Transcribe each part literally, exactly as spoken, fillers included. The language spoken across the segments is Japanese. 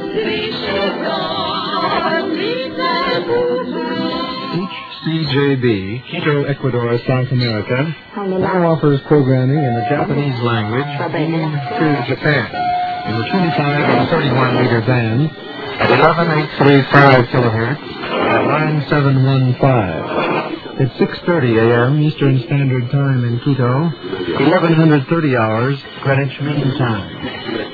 C J B, Quito, Ecuador, South America, now offers programming in the Japanese language to Japan in the twenty-five and thirty-one meter band at eleven eight three five kilohertz at nine seven one five. It's six thirty a m Eastern Standard Time in Quito, eleven thirty hours Greenwich Mean Time.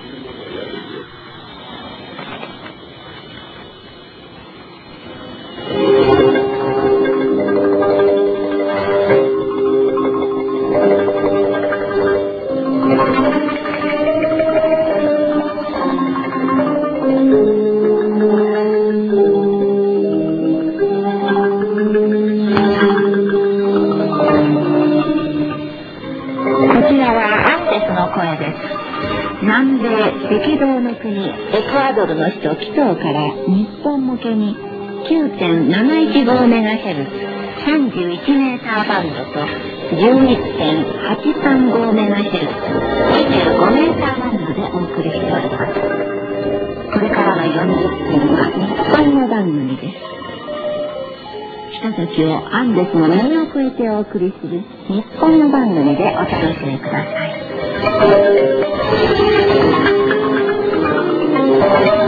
南米赤道の国エクアドルの首都キトーから日本向けに きゅうてんなないちごメガヘルツ さんじゅういちメーターバンドと じゅういってんはちさんごメガヘルツ にじゅうごメーターバンドでお送りしております。これからのよんじゅっぷんは日本の番組です。ひとときをアンデスの上を越えてお送りする日本の番組でお楽しみください。